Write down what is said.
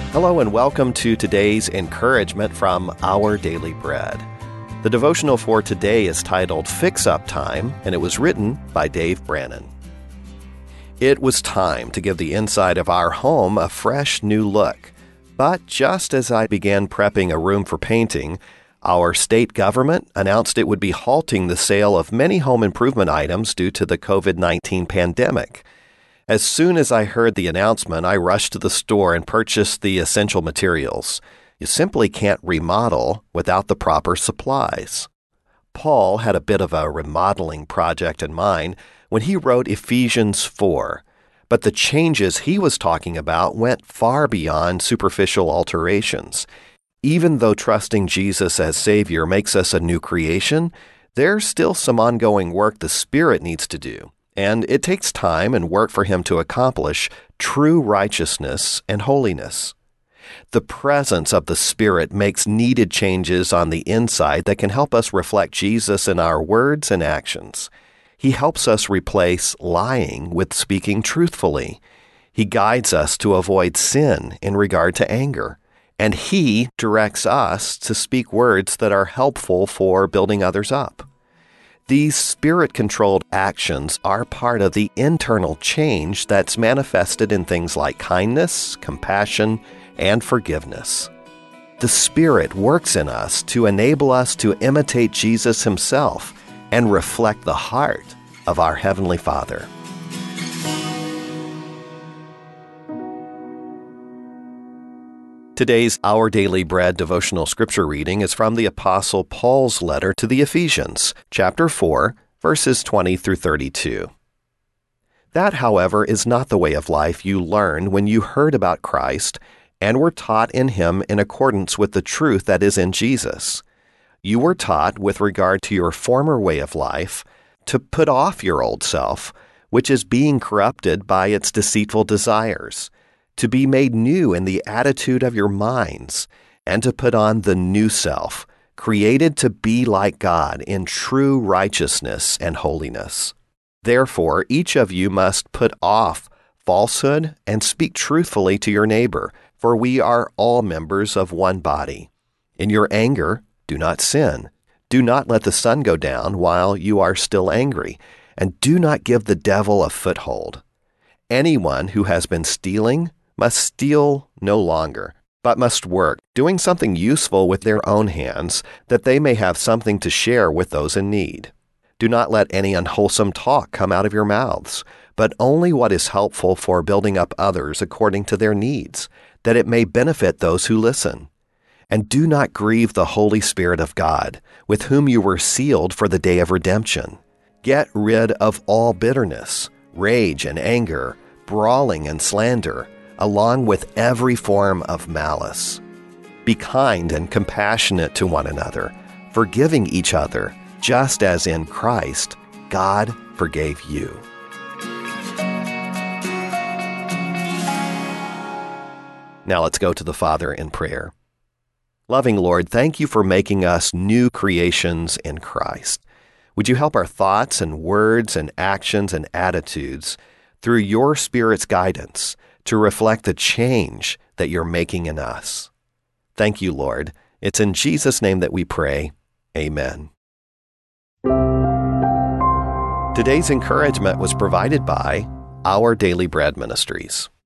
Hello and welcome to today's encouragement from Our Daily Bread. The devotional for today is titled Fix Up Time, and it was written by Dave Brannon. It was time to give the inside of our home a fresh new look. But just as I began prepping a room for painting, our state government announced it would be halting the sale of many home improvement items due to the COVID-19 pandemic. As soon as I heard the announcement, I rushed to the store and purchased the essential materials. You simply can't remodel without the proper supplies. Paul had a bit of a remodeling project in mind when he wrote Ephesians 4, but the changes he was talking about went far beyond superficial alterations. Even though trusting Jesus as Savior makes us a new creation, there's still some ongoing work the Spirit needs to do. And it takes time and work for Him to accomplish true righteousness and holiness. The presence of the Spirit makes needed changes on the inside that can help us reflect Jesus in our words and actions. He helps us replace lying with speaking truthfully. He guides us to avoid sin in regard to anger. And He directs us to speak words that are helpful for building others up. These Spirit-controlled actions are part of the internal change that's manifested in things like kindness, compassion, and forgiveness. The Spirit works in us to enable us to imitate Jesus Himself and reflect the heart of our Heavenly Father. Today's Our Daily Bread devotional scripture reading is from the Apostle Paul's letter to the Ephesians, chapter 4, verses 20 through 32. That, however, is not the way of life you learned when you heard about Christ and were taught in Him in accordance with the truth that is in Jesus. You were taught, with regard to your former way of life, to put off your old self, which is being corrupted by its deceitful desires, to be made new in the attitude of your minds, and to put on the new self, created to be like God in true righteousness and holiness. Therefore, each of you must put off falsehood and speak truthfully to your neighbor, for we are all members of one body. In your anger, do not sin. Do not let the sun go down while you are still angry, and do not give the devil a foothold. Anyone who has been stealing must steal no longer, but must work, doing something useful with their own hands, that they may have something to share with those in need. Do not let any unwholesome talk come out of your mouths, but only what is helpful for building up others according to their needs, that it may benefit those who listen. And do not grieve the Holy Spirit of God, with whom you were sealed for the day of redemption. Get rid of all bitterness, rage and anger, brawling and slander, along with every form of malice. Be kind and compassionate to one another, forgiving each other, just as in Christ God forgave you. Now let's go to the Father in prayer. Loving Lord, thank you for making us new creations in Christ. Would you help our thoughts and words and actions and attitudes, through your Spirit's guidance, to reflect the change that you're making in us? Thank you, Lord. It's in Jesus' name that we pray. Amen. Today's encouragement was provided by Our Daily Bread Ministries.